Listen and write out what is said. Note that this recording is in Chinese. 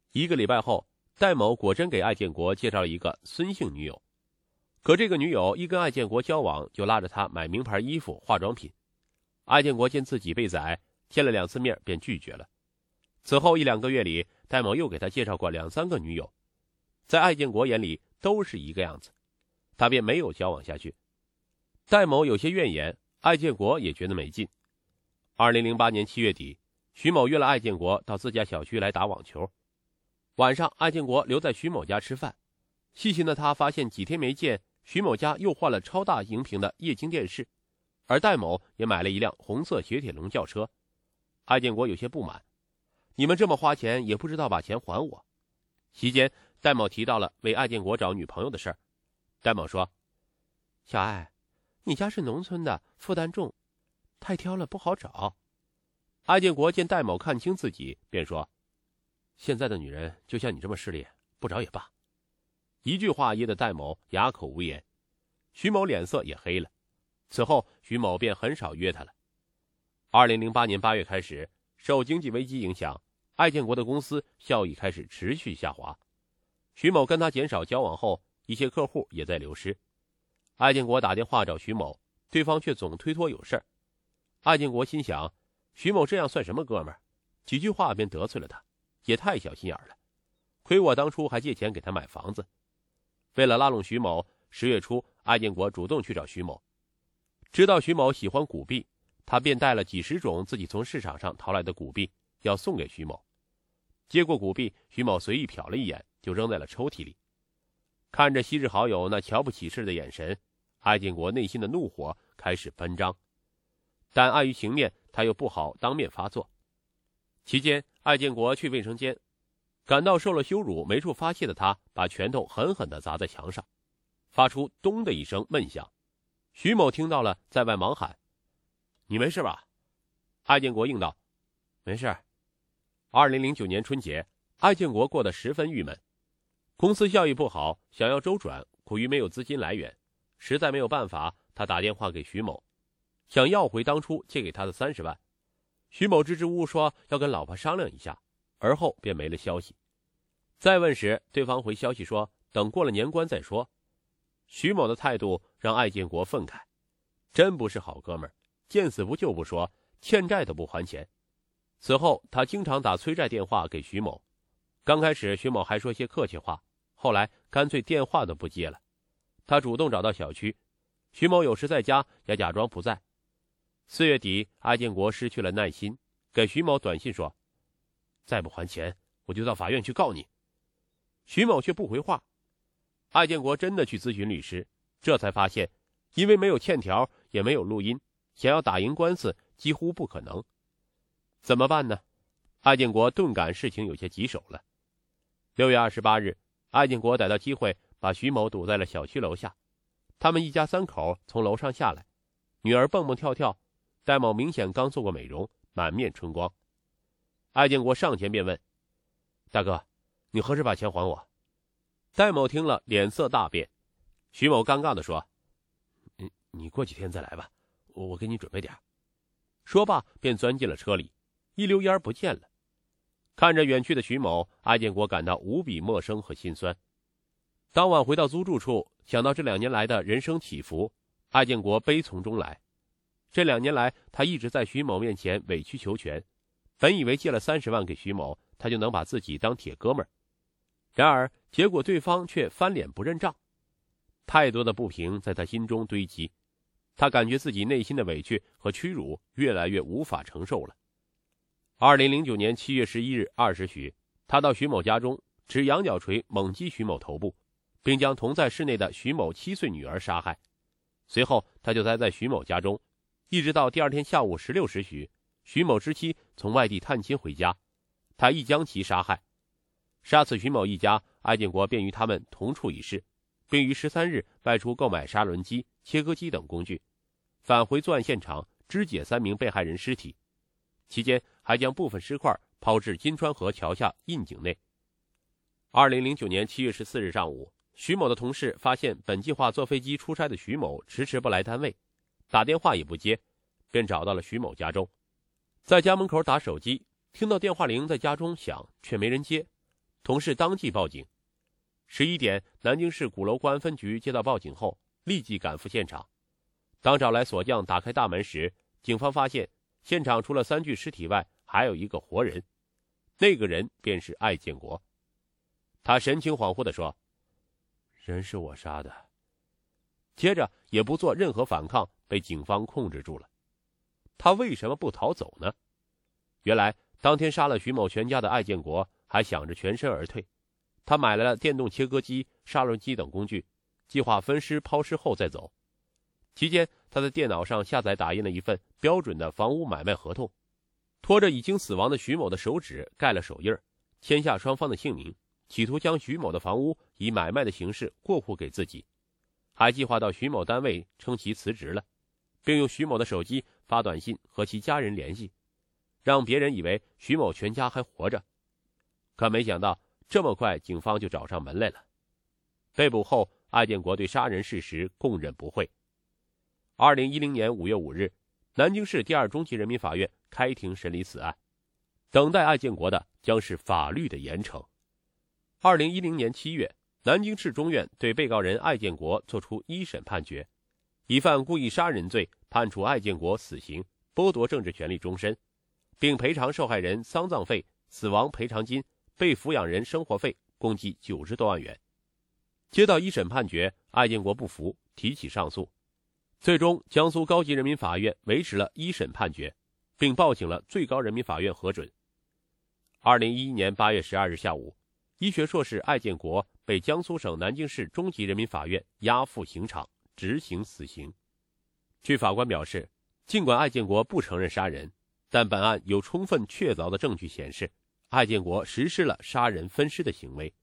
1个礼拜后，戴某果真给艾建国介绍了一个孙姓女友。可这个女友一跟艾建国交往，就拉着他买名牌衣服、化妆品。艾建国见自己被宰，见了2次面便拒绝了。此后1、2个月里，戴某又给他介绍过2、3个女友，在艾建国眼里都是一个样子，他便没有交往下去。戴某有些怨言，艾建国也觉得没劲。2008年7月底，徐某约了艾建国到自家小区来打网球。晚上，艾建国留在徐某家吃饭。细心的他发现几天没见，徐某家又换了超大荧屏的液晶电视，而戴某也买了一辆红色雪铁龙轿车。艾建国有些不满，你们这么花钱也不知道把钱还我。席间，戴某提到了为艾建国找女朋友的事儿。戴某说，小艾，你家是农村的，负担重，太挑了不好找。艾建国见戴某看清自己，便说，现在的女人就像你这么势利，不找也罢。一句话噎得戴某哑口无言，徐某脸色也黑了。此后，徐某便很少约他了。2008年8月开始，受经济危机影响，艾建国的公司效益开始持续下滑。徐某跟他减少交往后，一些客户也在流失。艾建国打电话找徐某，对方却总推脱有事儿。艾建国心想，徐某这样算什么哥们儿？几句话便得罪了他，也太小心眼了。亏我当初还借钱给他买房子。为了拉拢徐某，10月初，艾建国主动去找徐某。知道徐某喜欢古币，他便带了几十种自己从市场上淘来的古币，要送给徐某。接过古币，徐某随意瞟了一眼，就扔在了抽屉里。看着昔日好友那瞧不起似的眼神，艾建国内心的怒火开始喷张，但碍于情面，他又不好当面发作。期间，艾建国去卫生间，感到受了羞辱没处发泄的他，把拳头狠狠地砸在墙上，发出咚的一声闷响。徐某听到了，在外忙喊，你没事吧？艾建国应道，没事。2009年春节，艾建国过得十分郁闷，公司效益不好，想要周转，苦于没有资金来源，实在没有办法，他打电话给徐某，想要回当初借给他的30万。徐某支支吾吾说要跟老婆商量一下，而后便没了消息。再问时，对方回消息说等过了年关再说。徐某的态度让艾建国愤慨，真不是好哥们儿，见死不救不说，欠债都不还钱。此后，他经常打催债电话给徐某。刚开始，徐某还说些客气话，后来干脆电话都不接了。他主动找到小区，徐某有时在家也假装不在。4月底，艾建国失去了耐心，给徐某短信说，再不还钱，我就到法院去告你。徐某却不回话。艾建国真的去咨询律师，这才发现，因为没有欠条，也没有录音，想要打赢官司几乎不可能。怎么办呢？艾建国顿感事情有些棘手了。6月28日，艾建国逮到机会，把徐某堵在了小区楼下。他们一家3口从楼上下来，女儿蹦蹦跳跳，戴某明显刚做过美容，满面春光。艾建国上前便问，大哥，你何时把钱还我？戴某听了脸色大变。徐某尴尬地说，你过几天再来吧，我给你准备点。说罢便钻进了车里，一溜烟不见了。看着远去的徐某，艾建国感到无比陌生和心酸。当晚回到租住处，想到这2年来的人生起伏，艾建国悲从中来。这2年来，他一直在徐某面前委曲求全，本以为借了30万给徐某，他就能把自己当铁哥们儿。然而结果对方却翻脸不认账，太多的不平在他心中堆积，他感觉自己内心的委屈和屈辱越来越无法承受了。2009年7月11日20许，他到徐某家中，持羊角锤猛击徐某头部，并将同在室内的徐某7岁女儿杀害。随后他就待在徐某家中，一直到第2天下午16时许，徐某之妻从外地探亲回家，他亦将其杀害。杀死徐某一家，艾建国便与他们同处一室，并于13日外出购买砂轮机、切割机等工具，返回作案现场肢解3名被害人尸体，期间还将部分尸块抛至金川河桥下窨井内。2009年7月14日上午，徐某的同事发现本计划坐飞机出差的徐某迟迟不来单位，打电话也不接，便找到了徐某家中。在家门口打手机，听到电话铃在家中响，却没人接。 同事当即报警。11点，南京市鼓楼公安分局接到报警后，立即赶赴现场。当找来锁匠打开大门时，警方发现现场除了3具尸体外，还有一个活人，那个人便是艾建国。他神情恍惚地说：“人是我杀的。”接着也不做任何反抗，被警方控制住了。他为什么不逃走呢？原来当天杀了徐某全家的艾建国还想着全身而退，他买来了电动切割机、砂轮机等工具，计划分尸抛尸后再走。期间他在电脑上下载打印了一份标准的房屋买卖合同，拖着已经死亡的徐某的手指盖了手印，签下双方的姓名，企图将徐某的房屋以买卖的形式过户给自己，还计划到徐某单位称其辞职了，并用徐某的手机发短信和其家人联系，让别人以为徐某全家还活着。可没想到这么快警方就找上门来了。被捕后，艾建国对杀人事实供认不讳。2010年5月5日，南京市第2中级人民法院开庭审理此案，等待艾建国的将是法律的严惩。2010年7月，南京市中院对被告人艾建国作出一审判决，以犯故意杀人罪判处艾建国死刑，剥夺政治权利终身，并赔偿受害人丧葬费、死亡赔偿金、被抚养人生活费共计90多万元。接到一审判决，艾建国不服，提起上诉。最终，江苏高级人民法院维持了一审判决，并报请了最高人民法院核准。2011年8月12日下午，医学硕士艾建国被江苏省南京市中级人民法院押赴刑场执行死刑。据法官表示，尽管艾建国不承认杀人，但本案有充分确凿的证据显示，艾建国实施了杀人分尸的行为。